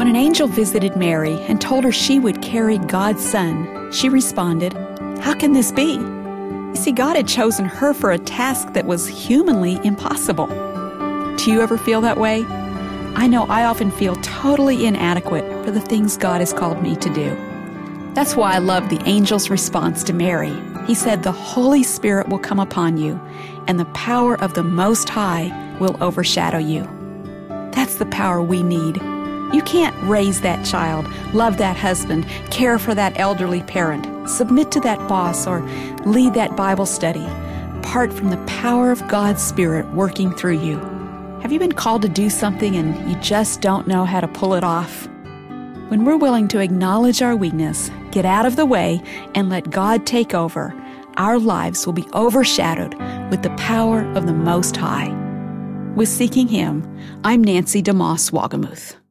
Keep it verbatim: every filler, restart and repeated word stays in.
When an angel visited Mary and told her she would carry God's Son, she responded, "How can this be?" You see, God had chosen her for a task that was humanly impossible. Do you ever feel that way? I know I often feel totally inadequate for the things God has called me to do. That's why I love the angel's response to Mary. He said, "The Holy Spirit will come upon you, and the power of the Most High will overshadow you." That's the power we need. You can't raise that child, love that husband, care for that elderly parent, submit to that boss, or lead that Bible study apart from the power of God's Spirit working through you. Have you been called to do something and you just don't know how to pull it off? When we're willing to acknowledge our weakness, get out of the way, and let God take over, our lives will be overshadowed with the power of the Most High. With Seeking Him, I'm Nancy DeMoss Wagamuth.